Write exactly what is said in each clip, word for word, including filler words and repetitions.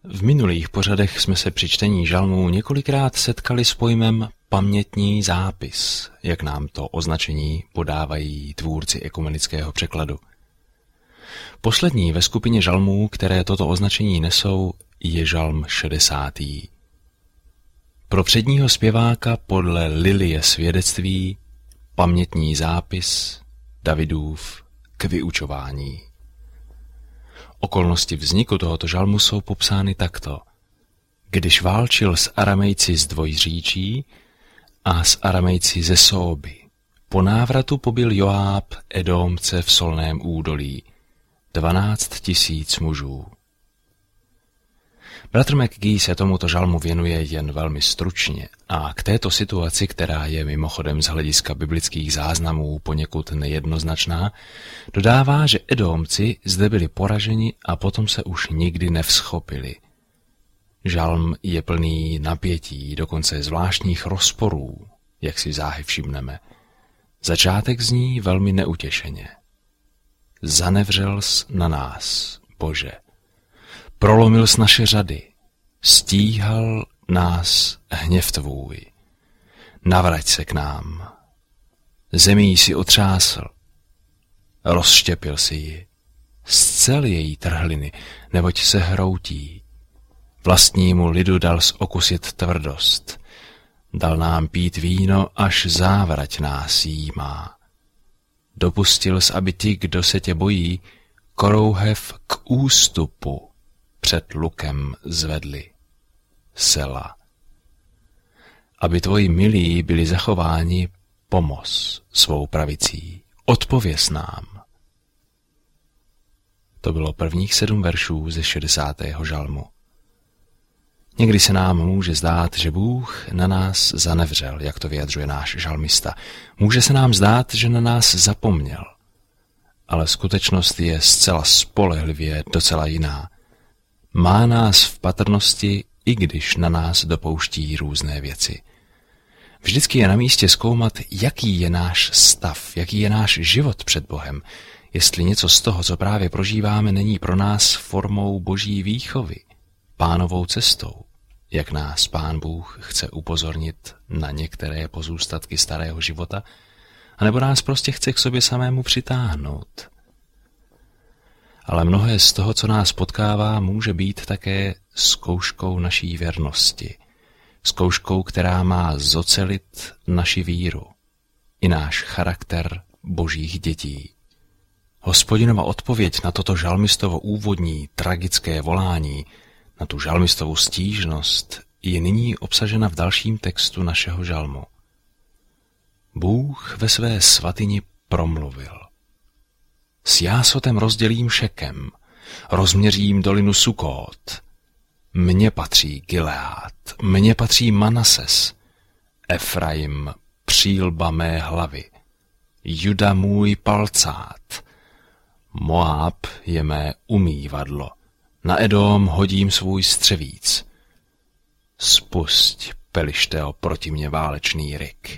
V minulých pořadech jsme se při čtení žalmů několikrát setkali s pojmem pamětní zápis, jak nám to označení podávají tvůrci ekumenického překladu. Poslední ve skupině žalmů, které toto označení nesou, je žalm šedesátý. Pro předního zpěváka podle Lilie svědectví pamětní zápis Davidův k vyučování. Okolnosti vzniku tohoto žalmu jsou popsány takto. Když válčil s Aramejci z Dvojříčí a s Aramejci ze Sóby, po návratu pobil Joáb Edomce v Solném údolí, dvanáct tisíc mužů. Bratr McGee se tomuto žalmu věnuje jen velmi stručně a k této situaci, která je mimochodem z hlediska biblických záznamů poněkud nejednoznačná, dodává, že Edomci zde byli poraženi a potom se už nikdy nevzchopili. Žalm je plný napětí, dokonce zvláštních rozporů, jak si záhy všimneme. Začátek zní velmi neutěšeně. Zanevřels na nás, Bože. Prolomil s naše řady, stíhal nás hněv tvůj. Navrať se k nám. Zemí si otřásl, rozštěpil si ji, zcel její trhliny, neboť se hroutí. Vlastnímu lidu dal okusit tvrdost, dal nám pít víno, až závrať nás jímá. Dopustil jsi, aby ti, kdo se tě bojí, korouhev k ústupu před lukem zvedli. Sela. Aby tvoji milí byli zachováni, pomoz svou pravicí. Odpověz nám. To bylo prvních sedm veršů ze šedesátého žalmu. Někdy se nám může zdát, že Bůh na nás zanevřel, jak to vyjadřuje náš žalmista. Může se nám zdát, že na nás zapomněl. Ale skutečnost je zcela spolehlivě docela jiná. Má nás v patrnosti, i když na nás dopouští různé věci. Vždycky je na místě zkoumat, jaký je náš stav, jaký je náš život před Bohem, jestli něco z toho, co právě prožíváme, není pro nás formou boží výchovy, pánovou cestou, jak nás Pán Bůh chce upozornit na některé pozůstatky starého života, anebo nás prostě chce k sobě samému přitáhnout. Ale mnohé z toho, co nás potkává, může být také zkouškou naší věrnosti. Zkouškou, která má zocelit naši víru i náš charakter božích dětí. Hospodinova odpověď na toto žalmistovo úvodní tragické volání, na tu žalmistovu stížnost, je nyní obsažena v dalším textu našeho žalmu. Bůh ve své svatyni promluvil. S Jásotem rozdělím Šekem, rozměřím dolinu Sukót. Mně patří Gileád, mně patří Manases, Efraim, přílba mé hlavy, Juda můj palcát, Moab je mé umývadlo, na Edom hodím svůj střevíc. Spusť, Pelišteo, proti mě válečný ryk.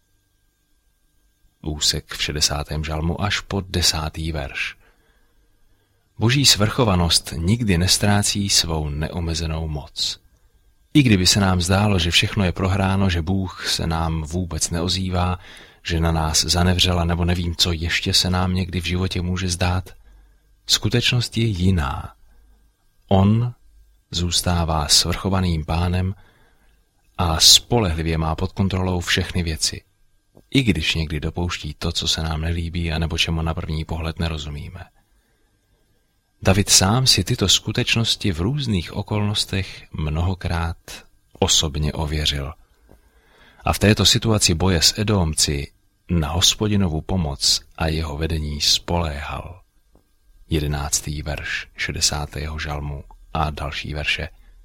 Úsek v šedesátém žalmu až po desátý verš. Boží svrchovanost nikdy nestrácí svou neomezenou moc. I kdyby se nám zdálo, že všechno je prohráno, že Bůh se nám vůbec neozývá, že na nás zanevřela, nebo nevím, co ještě se nám někdy v životě může zdát, skutečnost je jiná. On zůstává svrchovaným pánem a spolehlivě má pod kontrolou všechny věci, i když někdy dopouští to, co se nám nelíbí, anebo čemu na první pohled nerozumíme. David sám si tyto skutečnosti v různých okolnostech mnohokrát osobně ověřil. A v této situaci boje s Edomci na Hospodinovu pomoc a jeho vedení spoléhal. Jedenáctý verš šedesátého žalmu a další verše.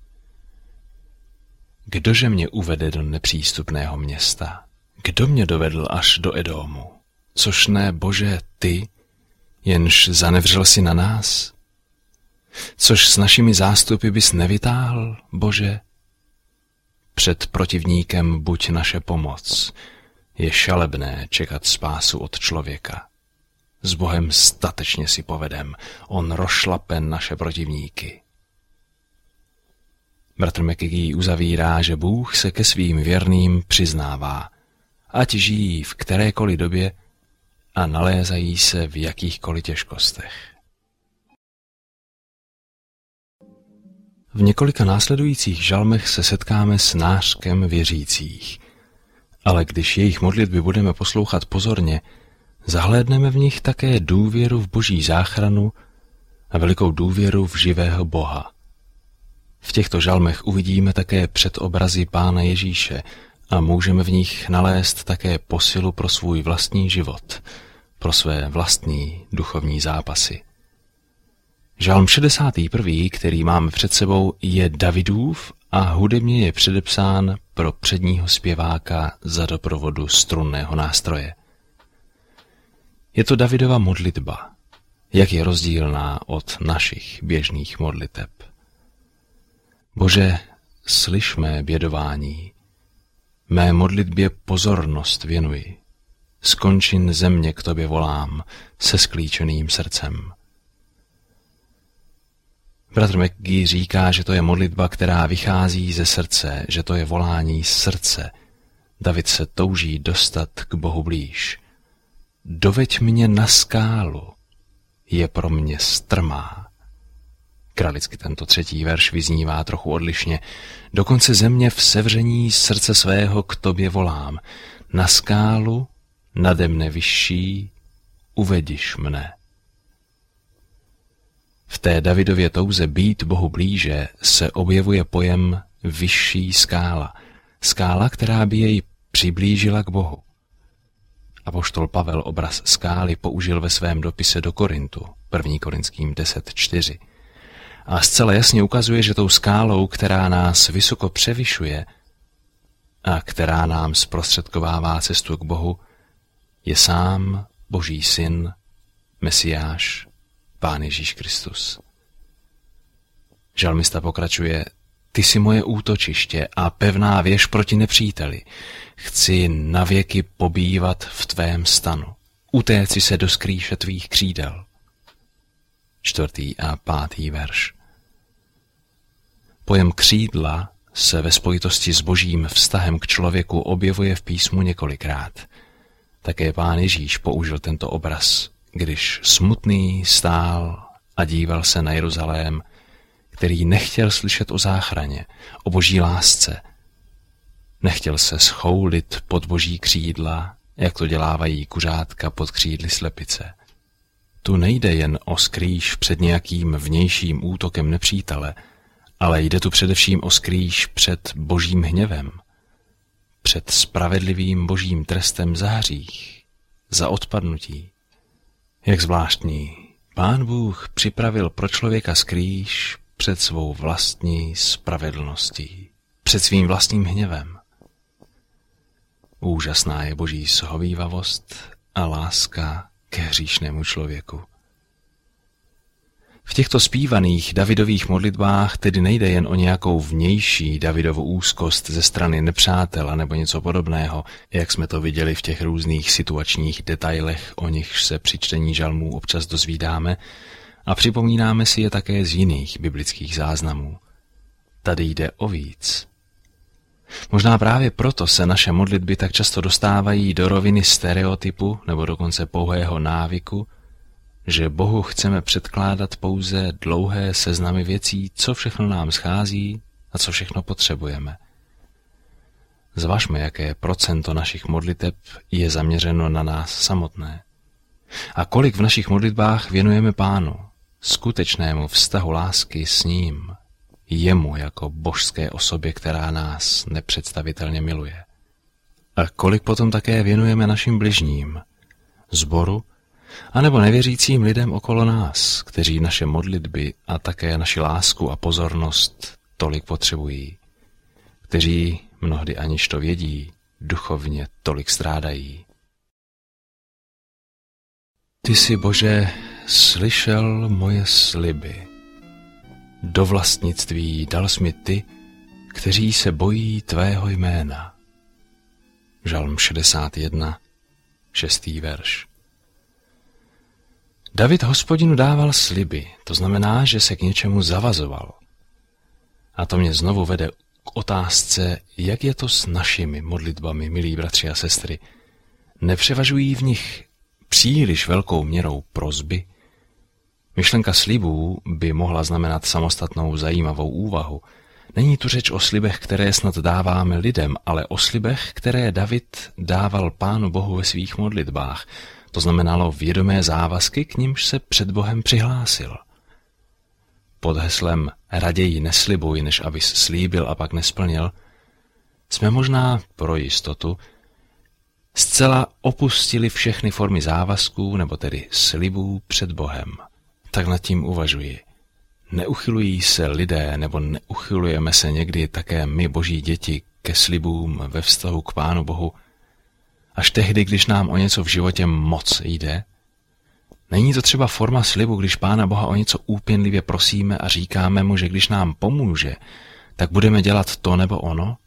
Kdože mě uvede do nepřístupného města? Kdo mě dovedl až do Edomu? Což ne, Bože, ty, jenž zanevřel si na nás? Což s našimi zástupy bys nevytáhl, Bože? Před protivníkem buď naše pomoc. Je šalebné čekat spásu od člověka. S Bohem statečně si povedem, on rozšlape naše protivníky. Bratr McGee uzavírá, že Bůh se ke svým věrným přiznává, ať žijí v kterékoliv době a nalézají se v jakýchkoliv těžkostech. V několika následujících žalmech se setkáme s nářkem věřících, ale když jejich modlitby budeme poslouchat pozorně, zahlédneme v nich také důvěru v Boží záchranu a velikou důvěru v živého Boha. V těchto žalmech uvidíme také předobrazy Pána Ježíše a můžeme v nich nalézt také posilu pro svůj vlastní život, pro své vlastní duchovní zápasy. Žalm šedesátý první, který máme před sebou, je Davidův a hudebně je předepsán pro předního zpěváka za doprovodu strunného nástroje. Je to Davidova modlitba, jak je rozdílná od našich běžných modliteb. Bože, slyš mé bědování, mé modlitbě pozornost věnuj, z končin země k tobě volám se sklíčeným srdcem. Bratr McGee říká, že to je modlitba, která vychází ze srdce, že to je volání z srdce. David se touží dostat k Bohu blíž. Doveď mě na skálu, je pro mě strmá. Kralicky tento třetí verš vyznívá trochu odlišně. Dokonce země v sevření srdce svého k tobě volám. Na skálu, nade mne vyšší, uvediš mne. V té Davidově touze být Bohu blíže se objevuje pojem vyšší skála. Skála, která by jej přiblížila k Bohu. Apoštol Pavel obraz skály použil ve svém dopise do Korintu, první Korinským deset čtyři. A zcela jasně ukazuje, že tou skálou, která nás vysoko převyšuje a která nám zprostředkovává cestu k Bohu, je sám Boží syn, Mesiáš, Pán Ježíš Kristus. Žalmista pokračuje: Ty jsi moje útočiště a pevná věž proti nepříteli. Chci navěky pobývat v tvém stanu. Utéci se do skrýše tvých křídel. Čtvrtý a pátý verš. Pojem křídla se ve spojitosti s Božím vztahem k člověku objevuje v písmu několikrát. Také Pán Ježíš použil tento obraz, když smutný stál a díval se na Jeruzalém, který nechtěl slyšet o záchraně, o Boží lásce. Nechtěl se schoulit pod Boží křídla, jak to dělávají kuřátka pod křídly slepice. Tu nejde jen o skrýš před nějakým vnějším útokem nepřítele, ale jde tu především o skrýš před Božím hněvem, před spravedlivým Božím trestem za hřích, za odpadnutí. Jak zvláštní, Pán Bůh připravil pro člověka skrýš před svou vlastní spravedlností, před svým vlastním hněvem. Úžasná je Boží shovívavost a láska ke hříšnému člověku. V těchto zpívaných Davidových modlitbách tedy nejde jen o nějakou vnější Davidovu úzkost ze strany nepřátela nebo něco podobného, jak jsme to viděli v těch různých situačních detailech, o nichž se při čtení žalmů občas dozvídáme, a připomínáme si je také z jiných biblických záznamů. Tady jde o víc. Možná právě proto se naše modlitby tak často dostávají do roviny stereotypu nebo dokonce pouhého návyku, že Bohu chceme předkládat pouze dlouhé seznamy věcí, co všechno nám schází a co všechno potřebujeme. Zvažme, jaké procento našich modliteb je zaměřeno na nás samotné. A kolik v našich modlitbách věnujeme Pánu, skutečnému vztahu lásky s ním, jemu jako božské osobě, která nás nepředstavitelně miluje. A kolik potom také věnujeme našim bližním, sboru, anebo nevěřícím lidem okolo nás, kteří naše modlitby a také naši lásku a pozornost tolik potřebují, kteří mnohdy aniž to vědí, duchovně tolik strádají. Ty jsi, Bože, slyšel moje sliby. Do vlastnictví dal jsi mi ty, kteří se bojí tvého jména. Žalm šedesát jedna, šestý verš. David Hospodinu dával sliby, to znamená, že se k něčemu zavazoval. A to mě znovu vede k otázce, jak je to s našimi modlitbami, milí bratři a sestry. Nepřevažují v nich příliš velkou měrou prosby? Myšlenka slibů by mohla znamenat samostatnou zajímavou úvahu. Není tu řeč o slibech, které snad dáváme lidem, ale o slibech, které David dával Pánu Bohu ve svých modlitbách. To znamenalo vědomé závazky, k nimž se před Bohem přihlásil. Pod heslem raději neslibuj, než abys slíbil a pak nesplnil, jsme možná pro jistotu zcela opustili všechny formy závazků, nebo tedy slibů před Bohem. Tak nad tím uvažuji. Neuchylují se lidé, nebo neuchylujeme se někdy také my, boží děti, ke slibům ve vztahu k Pánu Bohu, až tehdy, když nám o něco v životě moc jde? Není to třeba forma slibu, když Pána Boha o něco úpěnlivě prosíme a říkáme mu, že když nám pomůže, tak budeme dělat to nebo ono?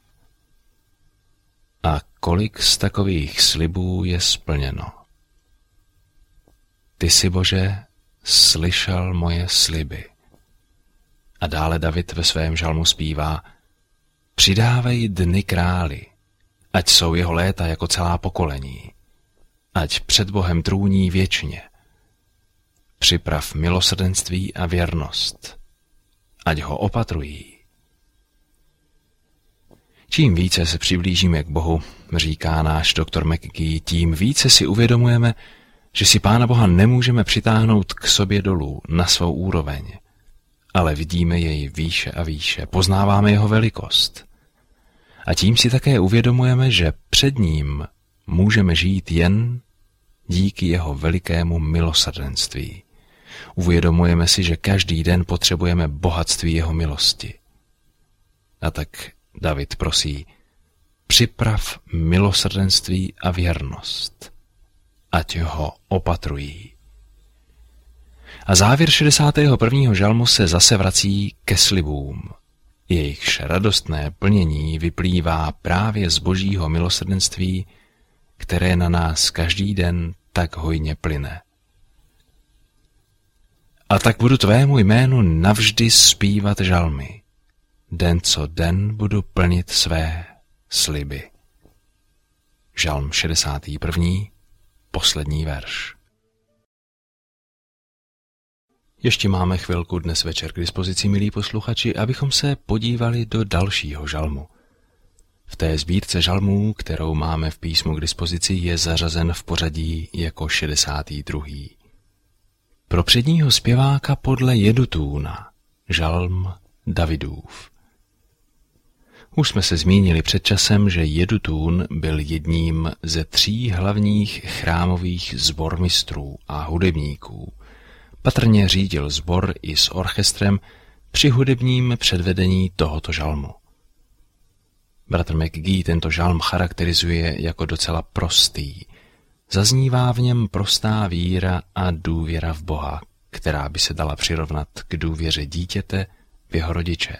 A kolik z takových slibů je splněno? Ty jsi, Bože, slyšel moje sliby. A dále David ve svém žalmu zpívá: přidávej dny králi, ať jsou jeho léta jako celá pokolení, ať před Bohem trůní věčně. Připrav milosrdenství a věrnost, ať ho opatrují. Čím více se přiblížíme k Bohu, říká náš doktor McGee, tím více si uvědomujeme, že si Pána Boha nemůžeme přitáhnout k sobě dolů na svou úroveň, ale vidíme jej výše a výše, poznáváme jeho velikost. A tím si také uvědomujeme, že před ním můžeme žít jen díky jeho velikému milosrdenství. Uvědomujeme si, že každý den potřebujeme bohatství jeho milosti. A tak David prosí: připrav milosrdenství a věrnost, ať ho opatrují. A závěr šedesátého prvního žalmu se zase vrací ke slibům. Jejichž radostné plnění vyplývá právě z božího milosrdenství, které na nás každý den tak hojně plyne. A tak budu tvému jménu navždy zpívat žalmy. Den co den budu plnit své sliby. Žalm šedesátý první, poslední verš. Ještě máme chvilku dnes večer k dispozici, milí posluchači, abychom se podívali do dalšího žalmu. V té sbírce žalmů, kterou máme v písmu k dispozici, je zařazen v pořadí jako šedesátý druhý. Pro předního zpěváka podle Jedutúna, žalm Davidův. Už jsme se zmínili před časem, že Jedutún byl jedním ze tří hlavních chrámových sbormistrů a hudebníků. Patrně řídil sbor i s orchestrem při hudebním předvedení tohoto žalmu. Bratr McGee tento žalm charakterizuje jako docela prostý. Zaznívá v něm prostá víra a důvěra v Boha, která by se dala přirovnat k důvěře dítěte v jeho rodiče.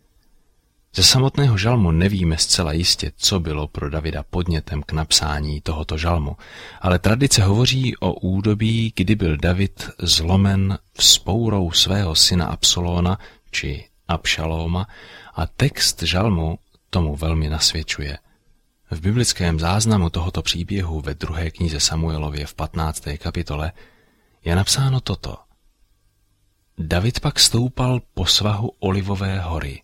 Ze samotného žalmu nevíme zcela jistě, co bylo pro Davida podnětem k napsání tohoto žalmu, ale tradice hovoří o údobí, kdy byl David zlomen vzpourou svého syna Absalóna či Abšalóma, a text žalmu tomu velmi nasvědčuje. V biblickém záznamu tohoto příběhu ve druhé knize Samuelově v patnácté kapitole je napsáno toto. David pak stoupal po svahu Olivové hory.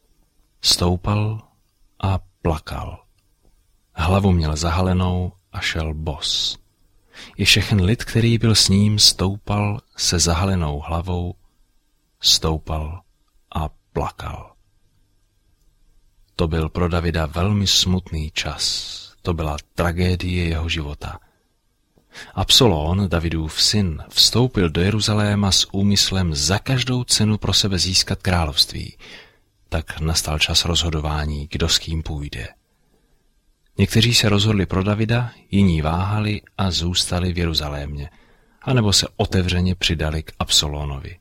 Stoupal a plakal. Hlavu měl zahalenou a šel bos. I všechen lid, který byl s ním, stoupal se zahalenou hlavou, stoupal a plakal. To byl pro Davida velmi smutný čas. To byla tragédie jeho života. Absalón, Davidův syn, vstoupil do Jeruzaléma s úmyslem za každou cenu pro sebe získat království. Tak nastal čas rozhodování, kdo s kým půjde. Někteří se rozhodli pro Davida, jiní váhali a zůstali v Jeruzalémě, anebo se otevřeně přidali k Absalónovi.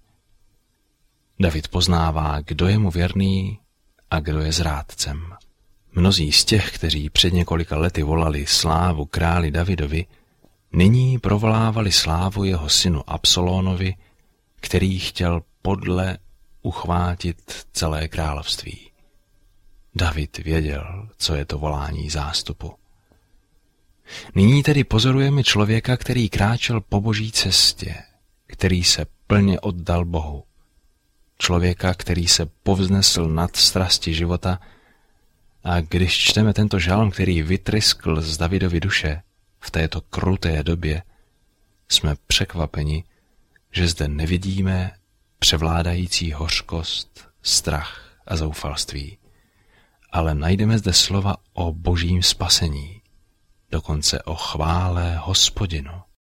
David poznává, kdo je mu věrný a kdo je zrádcem. Mnozí z těch, kteří před několika lety volali slávu králi Davidovi, nyní provolávali slávu jeho synu Absalónovi, který chtěl podle uchvátit celé království. David věděl, co je to volání zástupu. Nyní tedy pozorujeme člověka, který kráčel po boží cestě, který se plně oddal Bohu. Člověka, který se povznesl nad strasti života, a když čteme tento žalm, který vytryskl z Davidovy duše v této kruté době, jsme překvapeni, že zde nevidíme převládající hořkost, strach a zoufalství, ale najdeme zde slova o božím spasení, dokonce o chvále Hospodinu.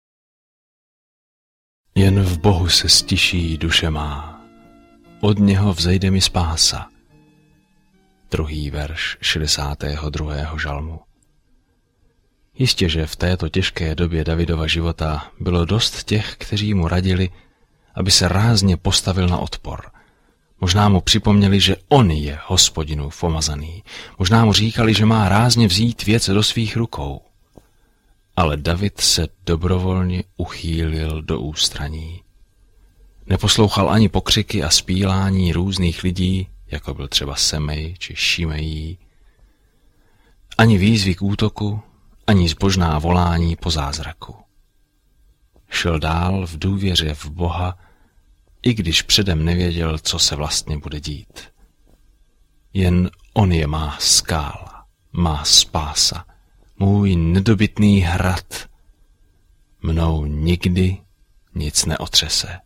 Jen v Bohu se stiší duše má, od něho vzejde mi spása. Druhý verš šedesátého druhého žalmu. Jistě, že v této těžké době Davidova života bylo dost těch, kteří mu radili, aby se rázně postavil na odpor. Možná mu připomněli, že on je Hospodinův pomazaný. Možná mu říkali, že má rázně vzít věc do svých rukou. Ale David se dobrovolně uchýlil do ústraní. Neposlouchal ani pokřiky a spílání různých lidí, jako byl třeba Semej či Šimejí, ani výzvy k útoku, ani zbožná volání po zázraku. Šel dál v důvěře v Boha, i když předem nevěděl, co se vlastně bude dít. Jen on je má skála, má spása, můj nedobytný hrad. Mnou nikdy nic neotřese.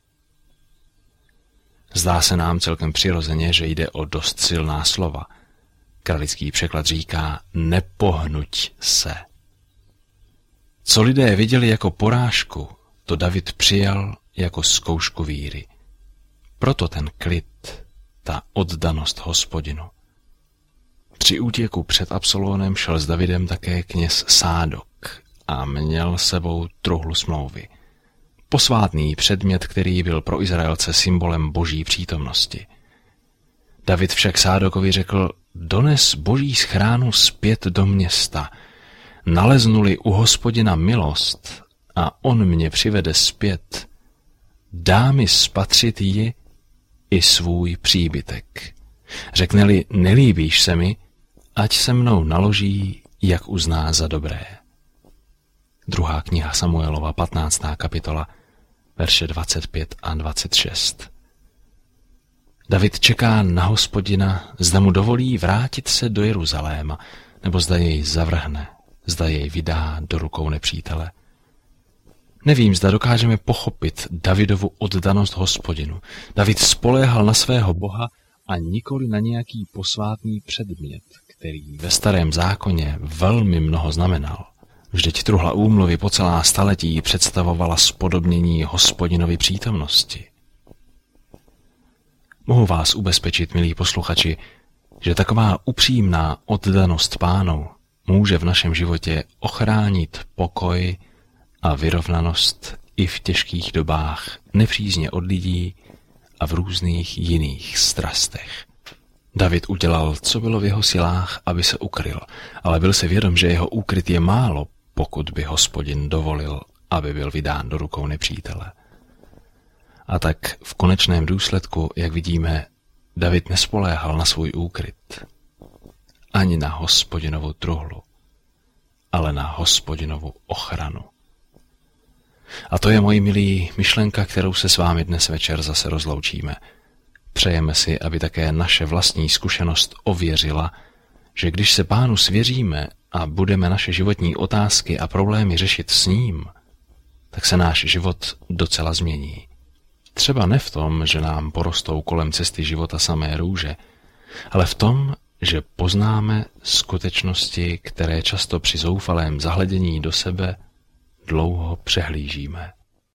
Zdá se nám celkem přirozeně, že jde o dost silná slova. Kralický překlad říká nepohnuť se. Co lidé viděli jako porážku, to David přijal jako zkoušku víry. Proto ten klid, ta oddanost Hospodinu. Při útěku před Absalónem šel s Davidem také kněz Sádok a měl sebou truhlu smlouvy. Posvátný předmět, který byl pro Izraelce symbolem boží přítomnosti. David však Sádokovi řekl, dones boží schránu zpět do města, naleznu-li u Hospodina milost a on mě přivede zpět, dá mi spatřit ji i svůj příbytek. Řekne-li, nelíbíš se mi, ať se mnou naloží, jak uzná za dobré. Druhá kniha Samuelova, patnáctá kapitola, verše dvacet pět a dvacet šest. David čeká na Hospodina, zda mu dovolí vrátit se do Jeruzaléma, nebo zda jej zavrhne, zda jej vydá do rukou nepřítele. Nevím, zda dokážeme pochopit Davidovu oddanost Hospodinu. David spoléhal na svého Boha a nikoli na nějaký posvátný předmět, který ve starém zákoně velmi mnoho znamenal. Vždyť truhla úmluvy po celá staletí představovala spodobnění Hospodinovy přítomnosti. Mohu vás ubezpečit, milí posluchači, že taková upřímná oddanost Pánu může v našem životě ochránit pokoj a vyrovnanost i v těžkých dobách nepřízně od lidí a v různých jiných strastech. David udělal, co bylo v jeho silách, aby se ukryl, ale byl si vědom, že jeho úkryt je málo, pokud by Hospodin dovolil, aby byl vydán do rukou nepřítele. A tak v konečném důsledku, jak vidíme, David nespoléhal na svůj úkryt, ani na Hospodinovu truhlu, ale na Hospodinovu ochranu. A to je, moji milí, myšlenka, kterou se s vámi dnes večer zase rozloučíme. Přejeme si, aby také naše vlastní zkušenost ověřila, že když se Pánu svěříme a budeme naše životní otázky a problémy řešit s ním, tak se náš život docela změní. Třeba ne v tom, že nám porostou kolem cesty života samé růže, ale v tom, že poznáme skutečnosti, které často při zoufalém zahledění do sebe dlouho přehlížíme.